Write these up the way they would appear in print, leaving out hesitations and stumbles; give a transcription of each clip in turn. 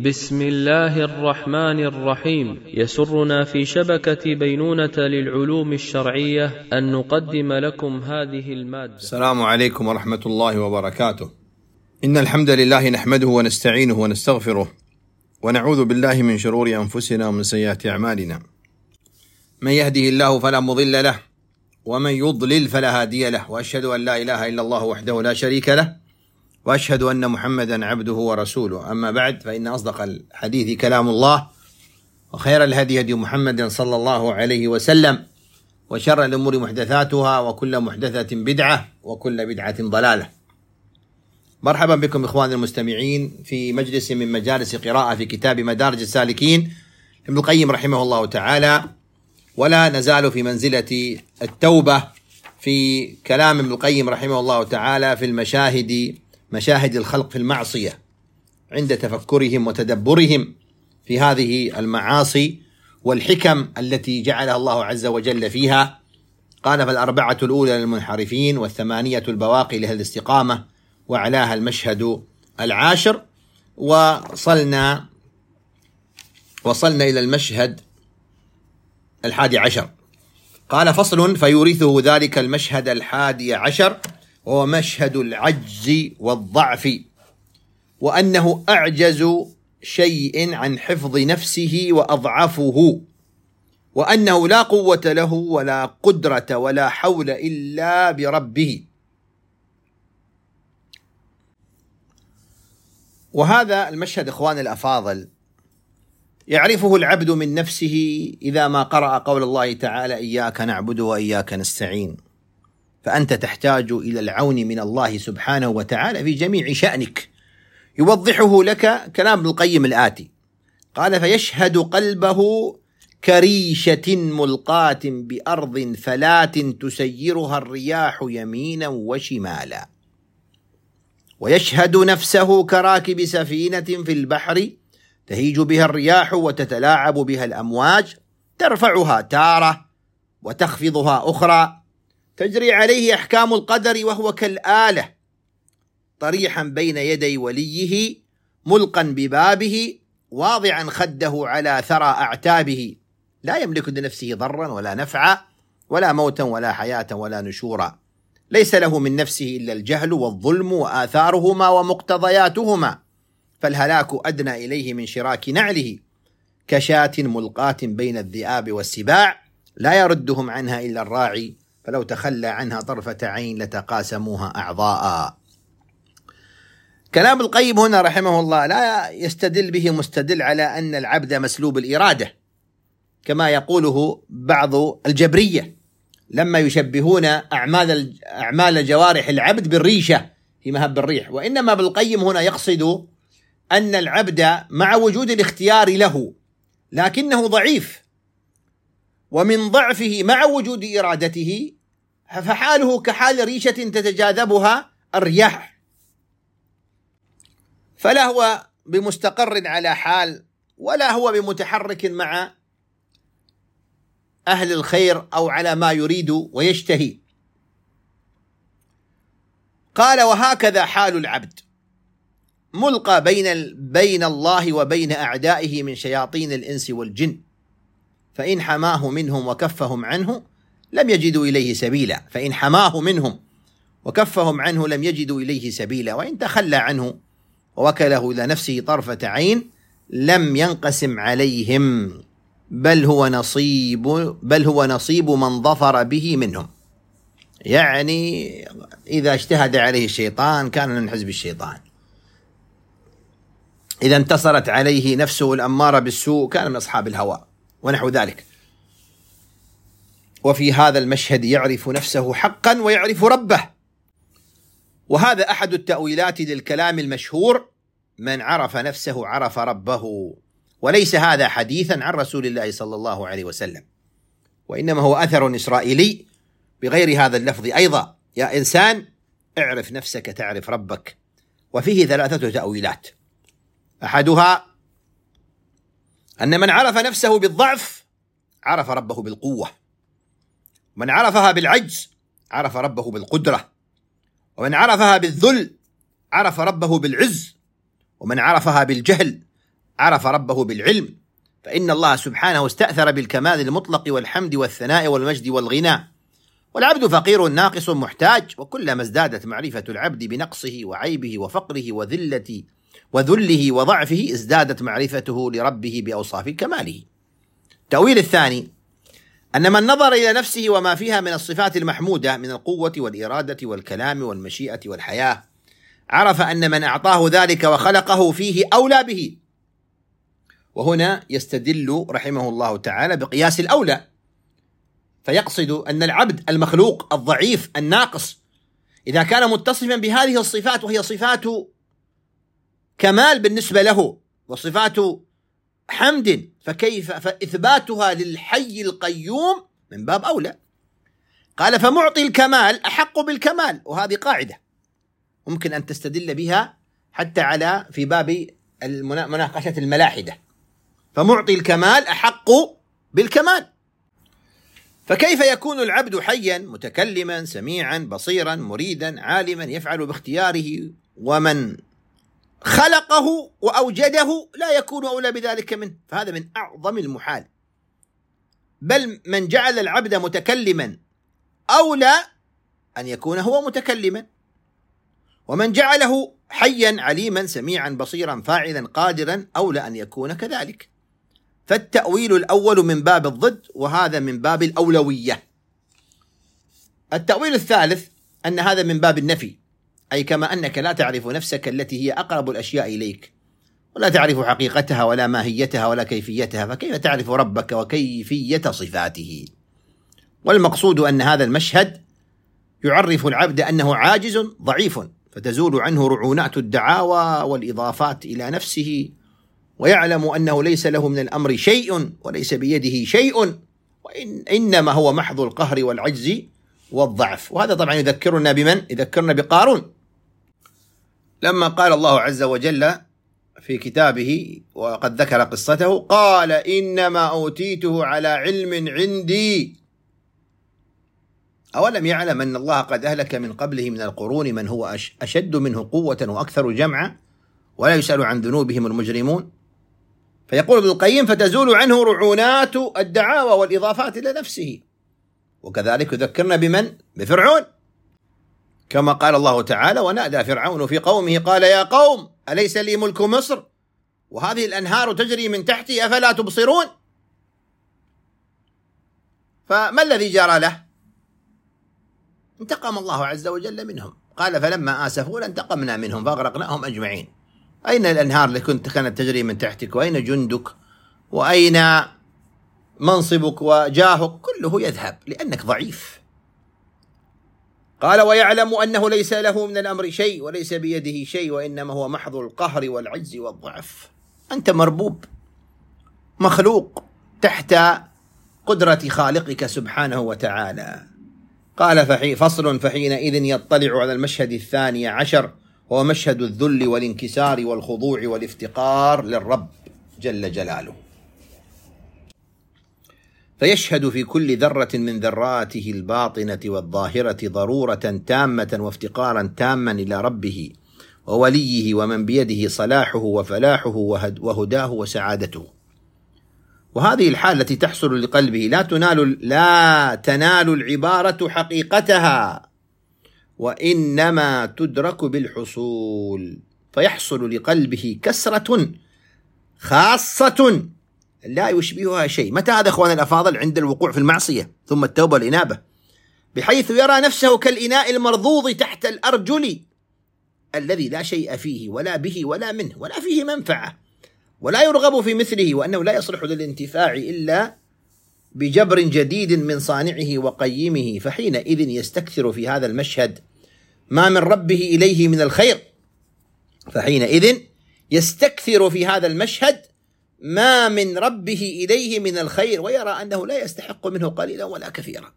بسم الله الرحمن الرحيم. يسرنا في شبكة بينونة للعلوم الشرعية أن نقدم لكم هذه المادة. السلام عليكم ورحمة الله وبركاته. إن الحمد لله نحمده ونستعينه ونستغفره ونعوذ بالله من شرور أنفسنا ومن سيئات أعمالنا. من يهده الله فلا مضل له ومن يضلل فلا هادي له، وأشهد أن لا إله إلا الله وحده لا شريك له، وأشهد أن محمدا عبده ورسوله. أما بعد، فإن أصدق الحديث كلام الله، وخير الهدي هدي محمد صلى الله عليه وسلم، وشر الأمور محدثاتها، وكل محدثة بدعة، وكل بدعة ضلالة. مرحبا بكم إخواني المستمعين في مجلس من مجالس قراءة في كتاب مدارج السالكين ابن القيم رحمه الله تعالى، ولا نزال في منزلة التوبة في كلام ابن القيم رحمه الله تعالى في مشاهد الخلق في المعصية عند تفكرهم وتدبرهم في هذه المعاصي والحكم التي جعلها الله عز وجل فيها. قال: فالأربعة الأولى للمنحرفين، والثمانية البواقي لأهل الاستقامة، وعلاها المشهد العاشر. وصلنا إلى المشهد 11. قال: فصل: فيورثه ذلك المشهد 11 وهو مشهد العجز والضعف، وأنه أعجز شيء عن حفظ نفسه وأضعفه، وأنه لا قوة له ولا قدرة ولا حول إلا بربه. وهذا المشهد إخواني الأفاضل يعرفه العبد من نفسه إذا ما قرأ قول الله تعالى: إياك نعبد وإياك نستعين. فأنت تحتاج إلى العون من الله سبحانه وتعالى في جميع شأنك. يوضحه لك كلام ابن القيم الآتي. قال: فيشهد قلبه كريشة ملقاة بأرض فلات تسيرها الرياح يمينا وشمالا، ويشهد نفسه كراكب سفينة في البحر تهيج بها الرياح وتتلاعب بها الأمواج، ترفعها تارة وتخفضها أخرى، تجري عليه أحكام القدر وهو كالآلة طريحا بين يدي وليه، ملقا ببابه، واضعا خده على ثرى أعتابه، لا يملك لنفسه ضرا ولا نفعا ولا موتا ولا حياة ولا نشورا، ليس له من نفسه إلا الجهل والظلم وآثارهما ومقتضياتهما، فالهلاك أدنى إليه من شراك نعله، كشاة ملقاة بين الذئاب والسباع، لا يردهم عنها إلا الراعي، فلو تخلى عنها طرفة عين لتقاسموها أعضاء. كلام القيم هنا رحمه الله لا يستدل به مستدل على أن العبد مسلوب الإرادة كما يقوله بعض الجبرية لما يشبهون أعمال جوارح العبد بالريشة في مهب الريح، وإنما بالقيم هنا يقصد أن العبد مع وجود الاختيار له لكنه ضعيف، ومن ضعفه مع وجود إرادته فحاله كحال ريشة تتجاذبها الرياح، فلا هو بمستقر على حال ولا هو بمتحرك مع أهل الخير أو على ما يريد ويشتهي. قال: وهكذا حال العبد ملقى بين الله وبين أعدائه من شياطين الإنس والجن، فإن حماه منهم وكفهم عنه لم يجدوا إليه سبيلا، فإن حماه منهم وكفهم عنه لم يجدوا إليه سبيلا، وإن تخلى عنه ووكله إلى نفسه طرفة عين لم ينقسم عليهم، بل هو نصيب من ظفر به منهم. يعني إذا اجتهد عليه الشيطان كان من حزب الشيطان، إذا انتصرت عليه نفسه الأمارة بالسوء كان من أصحاب الهوى ونحو ذلك. وفي هذا المشهد يعرف نفسه حقا ويعرف ربه، وهذا أحد التأويلات للكلام المشهور: من عرف نفسه عرف ربه. وليس هذا حديثا عن رسول الله صلى الله عليه وسلم، وإنما هو أثر إسرائيلي بغير هذا اللفظ أيضا: يا إنسان اعرف نفسك تعرف ربك. وفيه 3 تأويلات. أحدها أن من عرف نفسه بالضعف عرف ربه بالقوة، ومن عرفها بالعجز عرف ربه بالقدرة، ومن عرفها بالذل عرف ربه بالعز، ومن عرفها بالجهل عرف ربه بالعلم، فإن الله سبحانه استأثر بالكمال المطلق والحمد والثناء والمجد والغنى، والعبد فقير ناقص محتاج، وكلما ازدادت معرفة العبد بنقصه وعيبه وفقره وذله وضعفه ازدادت معرفته لربه بأوصاف كماله. التأويل الثاني أن من نظر إلى نفسه وما فيها من الصفات المحمودة من القوة والإرادة والكلام والمشيئة والحياة عرف أن من أعطاه ذلك وخلقه فيه أولى به. وهنا يستدل رحمه الله تعالى بقياس الأولى، فيقصد أن العبد المخلوق الضعيف الناقص إذا كان متصفا بهذه الصفات، وهي صفات كمال بالنسبة له وصفات حمد، فإثباتها للحي القيوم من باب أولى. قال فمعطي الكمال أحق بالكمال، وهذه قاعدة ممكن أن تستدل بها حتى في باب مناقشة الملاحدة، فمعطي الكمال أحق بالكمال. فكيف يكون العبد حيا متكلما سميعا بصيرا مريدا عالما يفعل باختياره، ومن خلقه وأوجده لا يكون أولى بذلك منه؟ فهذا من أعظم المحال. بل من جعل العبد متكلما أولى أن يكون هو متكلما، ومن جعله حيا عليما سميعا بصيرا فاعلا قادرا أولى أن يكون كذلك. فالتأويل الأول من باب الضد، وهذا من باب الأولوية. التأويل الثالث أن هذا من باب النفي، أي كما أنك لا تعرف نفسك التي هي أقرب الأشياء إليك، ولا تعرف حقيقتها ولا ماهيتها ولا كيفيتها، فكيف تعرف ربك وكيفية صفاته؟ والمقصود أن هذا المشهد يعرف العبد أنه عاجز ضعيف، فتزول عنه رعونات الدعاوى والإضافات إلى نفسه، ويعلم أنه ليس له من الأمر شيء وليس بيده شيء، وإنما هو محض القهر والعجز والضعف. وهذا طبعا يذكرنا بمن؟ يذكرنا بقارون، لما قال الله عز وجل في كتابه وقد ذكر قصته قال إنما أوتيته على علم عندي. أولم يعلم أن الله قد أهلك من قبله من القرون من هو أشد منه قوة وأكثر جمعا ولا يسأل عن ذنوبهم المجرمون؟ فيقول ابن القيم فتزول عنه رعونات الدعاوى والإضافات إلى نفسه. وكذلك يذكرنا بمن؟ بفرعون، كما قال الله تعالى ونادى فرعون في قومه قال يا قوم أليس لي ملك مصر وهذه الأنهار تجري من تحتي أفلا تبصرون؟ فما الذي جرى له؟ انتقم الله عز وجل منهم، قال فلما آسفونا انتقمنا منهم فأغرقناهم أجمعين. أين الأنهار اللي كانت تجري من تحتك؟ وأين جندك؟ وأين منصبك وجاهك؟ كله يذهب لأنك ضعيف. قال ويعلم أنه ليس له من الأمر شيء وليس بيده شيء وإنما هو محض القهر والعجز والضعف. أنت مربوب مخلوق تحت قدرة خالقك سبحانه وتعالى. قال فصل فحينئذ يطلع على المشهد الثاني عشر، وهو مشهد الذل والانكسار والخضوع والافتقار للرب جل جلاله، فيشهد في كل ذرة من ذراته الباطنة والظاهرة ضرورة تامة وافتقارا تاما إلى ربه ووليه ومن بيده صلاحه وفلاحه وهداه وسعادته. وهذه الحالة التي تحصل لقلبه لا تنال العبارة حقيقتها، وإنما تدرك بالحصول، فيحصل لقلبه كسرة خاصة لا يشبهها شيء. متى هذا أخوان الأفاضل؟ عند الوقوع في المعصية ثم التوبة والإنابة، بحيث يرى نفسه كالإناء المرضوض تحت الأرجل الذي لا شيء فيه ولا به ولا منه ولا فيه منفعة ولا يرغب في مثله، وأنه لا يصلح للانتفاع إلا بجبر جديد من صانعه وقيمه. فحينئذ يستكثر في هذا المشهد ما من ربه إليه من الخير، فحينئذ يستكثر في هذا المشهد ما من ربه إليه من الخير، ويرى أنه لا يستحق منه قليلا ولا كثيرا.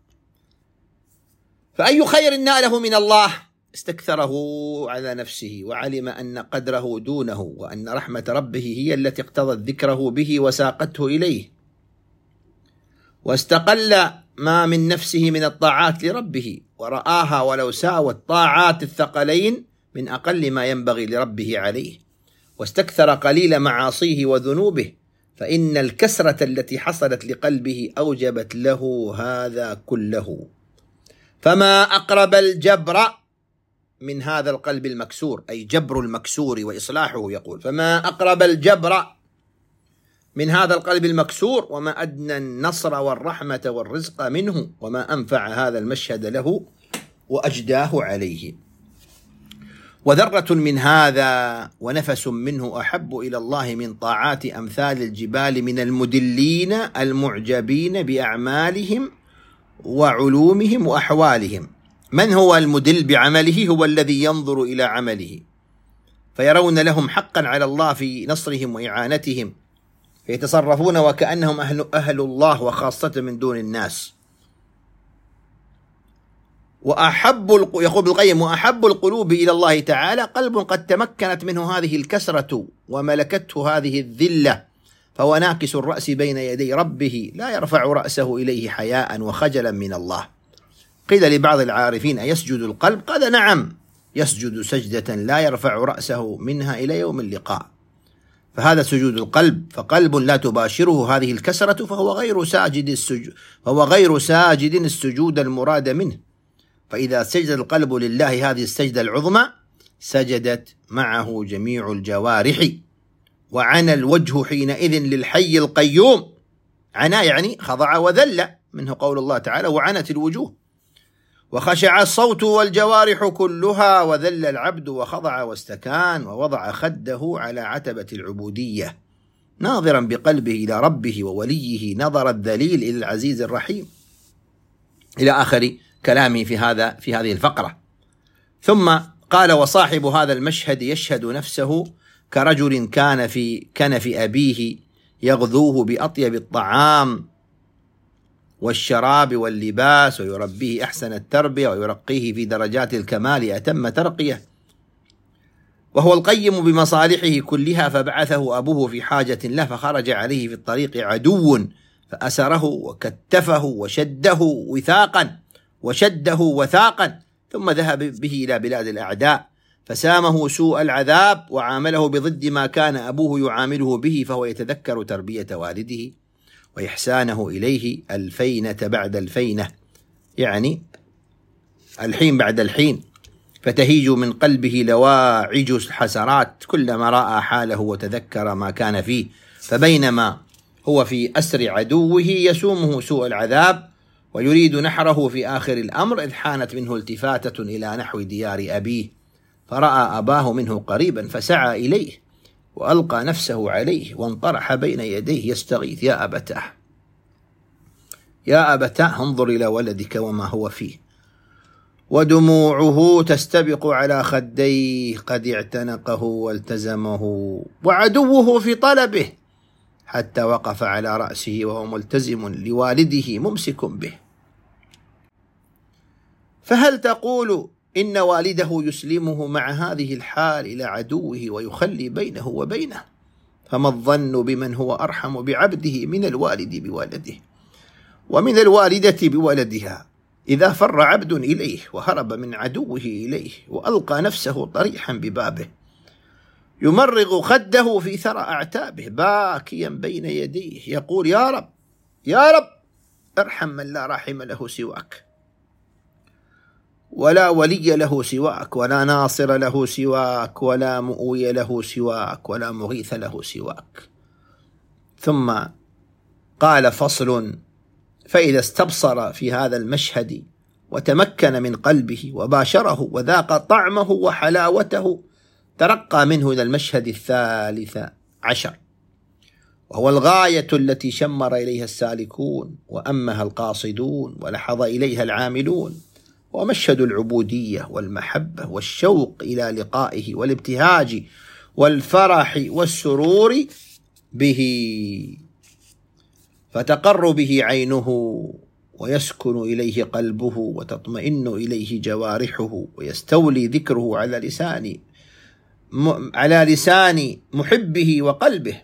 فأي خير ناله من الله استكثره على نفسه، وعلم أن قدره دونه، وأن رحمة ربه هي التي اقتضت ذكره به وساقته إليه، واستقل ما من نفسه من الطاعات لربه، ورآها ولو ساوت طاعات الثقلين من أقل ما ينبغي لربه عليه، واستكثر قليل معاصيه وذنوبه، فإن الكسرة التي حصلت لقلبه أوجبت له هذا كله. فما أقرب الجبر من هذا القلب المكسور، أي جبر المكسور وإصلاحه. يقول: فما أقرب الجبر من هذا القلب المكسور، وما أدنى النصر والرحمة والرزق منه، وما أنفع هذا المشهد له وأجداه عليه. وذرة من هذا ونفس منه أحب إلى الله من طاعات أمثال الجبال من المدلين المعجبين بأعمالهم وعلومهم وأحوالهم. من هو المدل بعمله؟ هو الذي ينظر إلى عمله فيرون لهم حقا على الله في نصرهم وإعانتهم، فيتصرفون وكأنهم أهل الله وخاصة من دون الناس. يقول ابن القيم: وأحب القلوب إلى الله تعالى قلب قد تمكنت منه هذه الكسرة وملكته هذه الذلة، فهو ناكس الرأس بين يدي ربه لا يرفع رأسه إليه حياء وخجلا من الله. قيل لبعض العارفين: أيسجد القلب؟ قال: نعم، يسجد سجدة لا يرفع رأسه منها إلى يوم اللقاء. فهذا سجود القلب، فقلب لا تباشره هذه الكسرة فهو غير ساجد السجود المراد منه. فإذا سجد القلب لله هذه السجدة العظمى سجدت معه جميع الجوارح، وعنى الوجه حينئذ للحي القيوم. عنا يعني خضع وذل، منه قول الله تعالى: وعنت الوجوه. وخشع الصوت والجوارح كلها، وذل العبد وخضع واستكان، ووضع خده على عتبة العبودية، ناظرا بقلبه إلى ربه ووليه نظر الذليل إلى العزيز الرحيم، إلى آخر كلامه في هذه الفقرة. ثم قال: وصاحب هذا المشهد يشهد نفسه كرجل كان في كنف أبيه يغذوه بأطيب الطعام والشراب واللباس، ويربيه أحسن التربية، ويرقيه في درجات الكمال أتم ترقية، وهو القيم بمصالحه كلها، فبعثه أبوه في حاجة له، فخرج عليه في الطريق عدو فأسره وكتفه وشده وثاقا، ثم ذهب به إلى بلاد الأعداء فسامه سوء العذاب وعامله بضد ما كان أبوه يعامله به، فهو يتذكر تربية والده وإحسانه إليه الفينة بعد الفينة، يعني الحين بعد الحين، فتهيج من قلبه لواعج الحسرات كلما رأى حاله وتذكر ما كان فيه. فبينما هو في أسر عدوه يسومه سوء العذاب ويريد نحره في آخر الأمر، إذ حانت منه التفاتة إلى نحو ديار أبيه، فرأى أباه منه قريبا فسعى إليه وألقى نفسه عليه وانطرح بين يديه يستغيث: يا أبتاه انظر إلى ولدك وما هو فيه. ودموعه تستبق على خديه، قد اعتنقه والتزمه وعدوه في طلبه، حتى وقف على رأسه وهو ملتزم لوالده ممسك به. فهل تقول إن والده يسلمه مع هذه الحال إلى عدوه ويخلي بينه وبينه؟ فما الظن بمن هو أرحم بعبده من الوالد بولده، ومن الوالدة بولدها، إذا فر عبد إليه وهرب من عدوه إليه وألقى نفسه طريحا ببابه، يمرغ خده في ثرى أعتابه باكيا بين يديه يقول: يا رب يا رب ارحم من لا راحم له سواك، ولا ولي له سواك، ولا ناصر له سواك، ولا مؤوي له سواك، ولا مغيث له سواك. ثم قال: فصل: فإذا استبصر في هذا المشهد وتمكن من قلبه وباشره وذاق طعمه وحلاوته، ترقى منه إلى المشهد 13، وهو الغاية التي شمر إليها السالكون وأمها القاصدون ولحظ إليها العاملون، ومشهد العبودية والمحبة والشوق إلى لقائه والابتهاج والفرح والسرور به، فتقر به عينه ويسكن إليه قلبه وتطمئن إليه جوارحه ويستولي ذكره على لسان محبه وقلبه.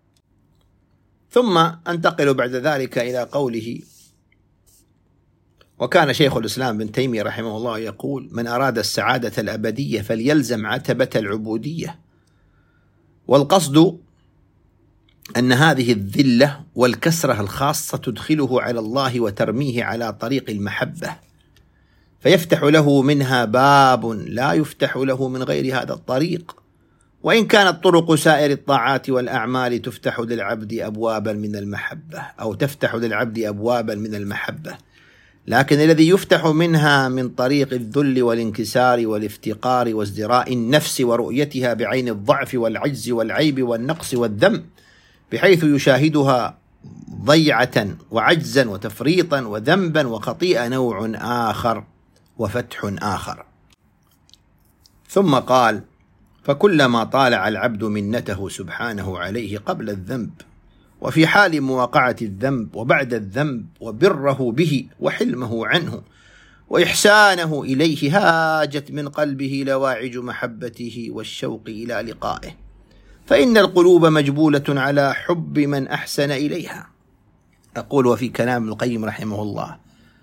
ثم أنتقل بعد ذلك إلى قوله: وكان شيخ الإسلام ابن تيمية رحمه الله يقول: من أراد السعادة الأبدية فليلزم عتبة العبودية. والقصد أن هذه الذلة والكسرة الخاصة تدخله على الله وترميه على طريق المحبة، فيفتح له منها باب لا يفتح له من غير هذا الطريق. وإن كانت طرق سائر الطاعات والأعمال تفتح للعبد أبوابا من المحبة، أو تفتح للعبد أبوابا من المحبة، لكن الذي يفتح منها من طريق الذل والانكسار والافتقار وازدراء النفس ورؤيتها بعين الضعف والعجز والعيب والنقص والذنب، بحيث يشاهدها ضيعة وعجزا وتفريطا وذنبا وخطيئة، نوع آخر وفتح آخر. ثم قال: فكلما طالع العبد منته سبحانه عليه قبل الذنب وفي حال مواقعة الذنب وبعد الذنب، وبره به وحلمه عنه وإحسانه إليه، هاجت من قلبه لواعج محبته والشوق إلى لقائه، فإن القلوب مجبولة على حب من أحسن إليها. أقول: وفي كلام ابن القيم رحمه الله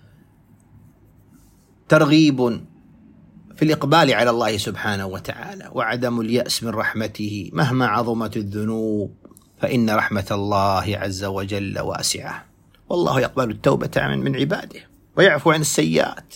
ترغيب في الإقبال على الله سبحانه وتعالى، وعدم اليأس من رحمته مهما عظمت الذنوب، فإن رحمة الله عز وجل واسعة، والله يقبل التوبة من عباده ويعفو عن السيئات.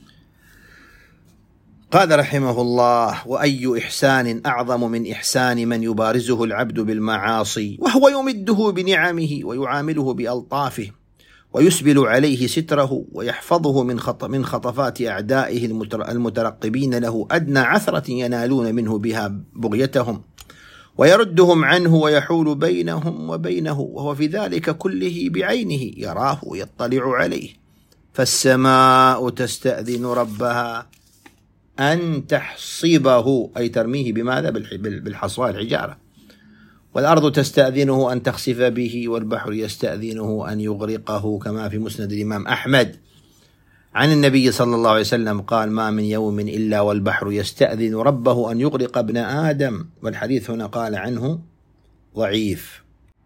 قال رحمه الله: وأي إحسان أعظم من إحسان من يبارزه العبد بالمعاصي وهو يمده بنعمه ويعامله بألطافه ويسبل عليه ستره ويحفظه من خطفات أعدائه المترقبين له أدنى عثرة ينالون منه بها بغيتهم، ويردهم عنه ويحول بينهم وبينه، وهو في ذلك كله بعينه يراه ويطلع عليه. فالسماء تستأذن ربها أن تحصبه، أي ترميه بماذا؟ بالحصواء الحجارة. والأرض تستأذنه أن تخسف به، والبحر يستأذنه أن يغرقه، كما في مسند الإمام أحمد عن النبي صلى الله عليه وسلم قال: ما من يوم إلا والبحر يستأذن ربه أن يغرق ابن آدم. والحديث هنا قال عنه ضعيف.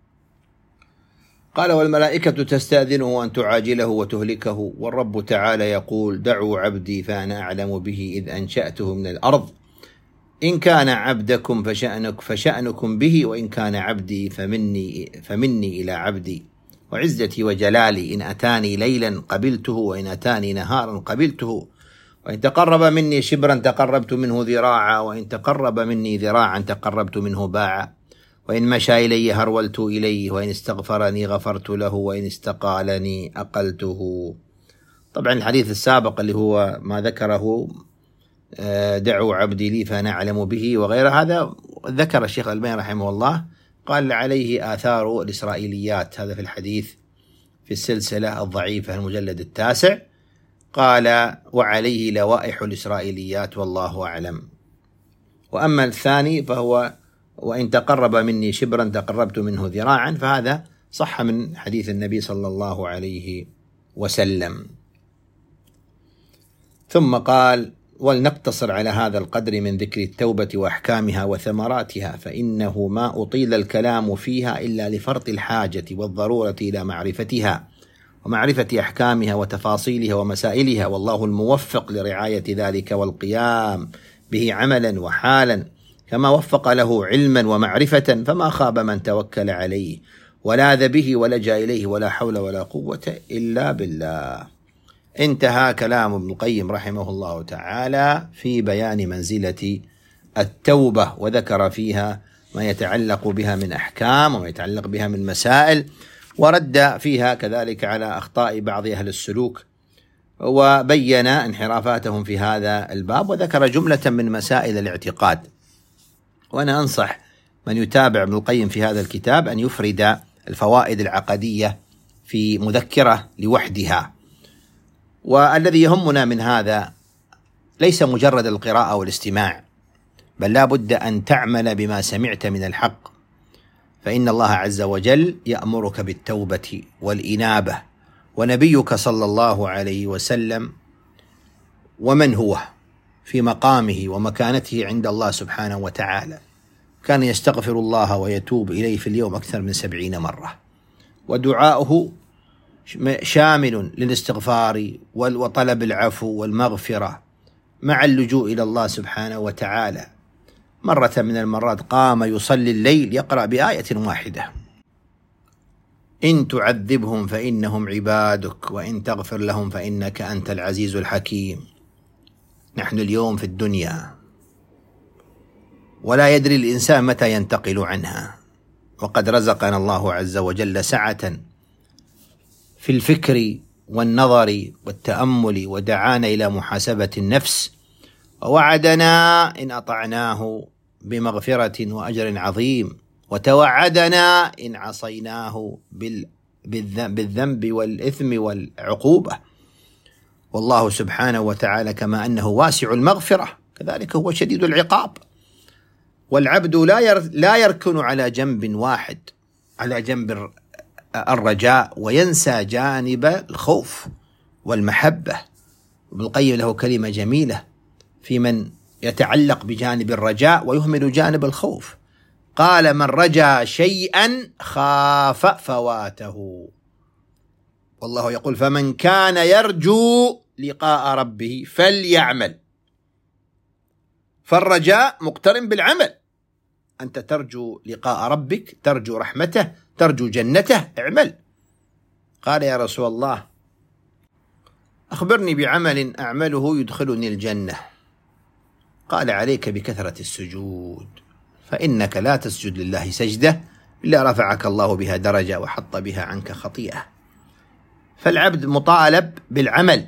قال: والملائكة تستأذنه أن تعاجله وتهلكه، والرب تعالى يقول: دعوا عبدي فأنا أعلم به إذ أنشأته من الأرض، إن كان عبدكم فشأنكم به، وإن كان عبدي فمني إلى عبدي، وعزتي وجلالي إن أتاني ليلا قبلته، وإن أتاني نهارا قبلته، وإن تقرب مني شبرا تقربت منه ذراعا، وإن تقرب مني ذراعا تقربت منه باعا، وإن مشى إلي هرولت إليه، وإن استغفرني غفرت له، وإن استقالني أقلته. طبعا الحديث السابق اللي هو ما ذكره دعوا عبدي لي فأنا أعلم به وغير هذا، ذكر الشيخ الألباني رحمه الله قال عليه آثار الإسرائيليات، هذا في الحديث في السلسلة الضعيفة المجلد 9، قال: وعليه لوائح الإسرائيليات والله أعلم. وأما الثاني فهو: وإن تقرب مني شبرا تقربت منه ذراعا، فهذا صح من حديث النبي صلى الله عليه وسلم. ثم قال: ولنقتصر على هذا القدر من ذكر التوبة وأحكامها وثمراتها، فإنه ما أطيل الكلام فيها إلا لفرط الحاجة والضرورة إلى معرفتها ومعرفة أحكامها وتفاصيلها ومسائلها، والله الموفق لرعاية ذلك والقيام به عملا وحالا، كما وفق له علما ومعرفة، فما خاب من توكل عليه ولاذ به ولجأ إليه، ولا حول ولا قوة إلا بالله. انتهى كلام ابن القيم رحمه الله تعالى في بيان منزلة التوبة، وذكر فيها ما يتعلق بها من أحكام وما يتعلق بها من مسائل، ورد فيها كذلك على أخطاء بعض أهل السلوك، وبين انحرافاتهم في هذا الباب، وذكر جملة من مسائل الاعتقاد. وأنا أنصح من يتابع ابن القيم في هذا الكتاب أن يفرد الفوائد العقدية في مذكرة لوحدها. والذي يهمنا من هذا ليس مجرد القراءة والاستماع، بل لا بد أن تعمل بما سمعت من الحق، فإن الله عز وجل يأمرك بالتوبة والإنابة، ونبيك صلى الله عليه وسلم ومن هو في مقامه ومكانته عند الله سبحانه وتعالى كان يستغفر الله ويتوب إليه في اليوم أكثر من 70 مرة، ودعاؤه شامل للاستغفار وطلب العفو والمغفرة مع اللجوء إلى الله سبحانه وتعالى. مرة من المرات قام يصلي الليل يقرأ بآية واحدة: إن تعذبهم فإنهم عبادك وإن تغفر لهم فإنك أنت العزيز الحكيم. نحن اليوم في الدنيا ولا يدري الإنسان متى ينتقل عنها، وقد رزقنا الله عز وجل سعة في الفكر والنظر والتأمل، ودعانا إلى محاسبة النفس، ووعدنا إن أطعناه بمغفرة وأجر عظيم، وتوعدنا إن عصيناه بالذنب والإثم والعقوبة. والله سبحانه وتعالى كما أنه واسع المغفرة كذلك هو شديد العقاب. والعبد لا يركن على جنب واحد، على جنب الرجاء، وينسى جانب الخوف والمحبة. ابن القيم له كلمة جميلة في من يتعلق بجانب الرجاء ويهمل جانب الخوف. قال: من رجا شيئا خاف فواته. والله يقول: فمن كان يرجو لقاء ربه فليعمل. فالرجاء مقترن بالعمل. أنت ترجو لقاء ربك، ترجو رحمته، ترجو جنته، اعمل. قال: يا رسول الله أخبرني بعمل أعمله يدخلني الجنة. قال: عليك بكثرة السجود، فإنك لا تسجد لله سجدة إلا رفعك الله بها درجة وحط بها عنك خطيئة. فالعبد مطالب بالعمل.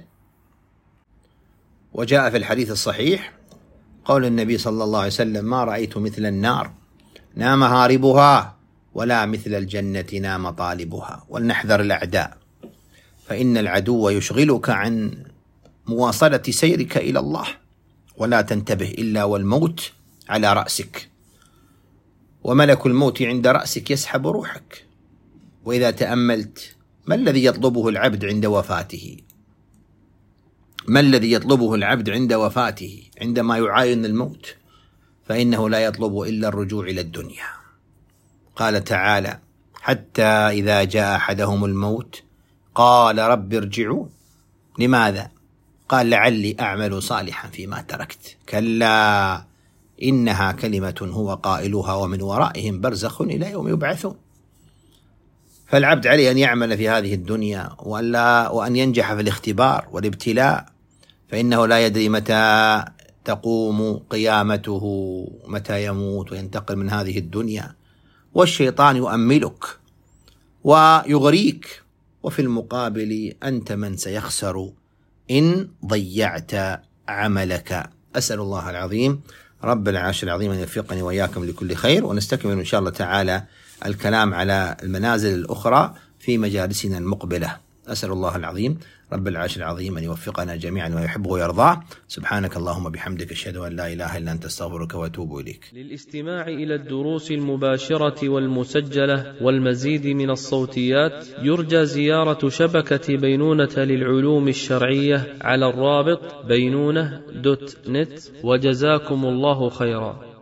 وجاء في الحديث الصحيح قول النبي صلى الله عليه وسلم: ما رأيت مثل النار نام هاربها ولا مثل الجنة نام طالبها. ولنحذر الأعداء، فإن العدو يشغلك عن مواصلة سيرك إلى الله، ولا تنتبه إلا والموت على رأسك، وملك الموت عند رأسك يسحب روحك. وإذا تأملت ما الذي يطلبه العبد عند وفاته؟ ما الذي يطلبه العبد عند وفاته عندما يعاين الموت؟ فإنه لا يطلب إلا الرجوع إلى الدنيا. قال تعالى: حتى إذا جاء أحدهم الموت قال رب ارجعون. لماذا؟ قال: لعلي أعمل صالحا فيما تركت. كلا إنها كلمة هو قائلها ومن ورائهم برزخ إلى يوم يبعثون. فالعبد عليه أن يعمل في هذه الدنيا وأن ينجح في الاختبار والابتلاء، فإنه لا يدري متى تقوم قيامته، متى يموت وينتقل من هذه الدنيا. والشيطان يؤملك ويغريك، وفي المقابل أنت من سيخسر إن ضيعت عملك. أسأل الله العظيم رب العرش العظيم أن يوفقني وإياكم لكل خير، ونستكمل إن شاء الله تعالى الكلام على المنازل الأخرى في مجالسنا المقبلة. أسأل الله العظيم رب العرش العظيم أن يوفقنا جميعا ويحبه ويرضاه. سبحانك اللهم بحمدك أشهد أن لا إله إلا أنت أستغفرك وأتوب إليك. للاستماع إلى الدروس المباشرة والمسجلة والمزيد من الصوتيات يرجى زيارة شبكة بينونة للعلوم الشرعية على الرابط بينونة.net. وجزاكم الله خيرا.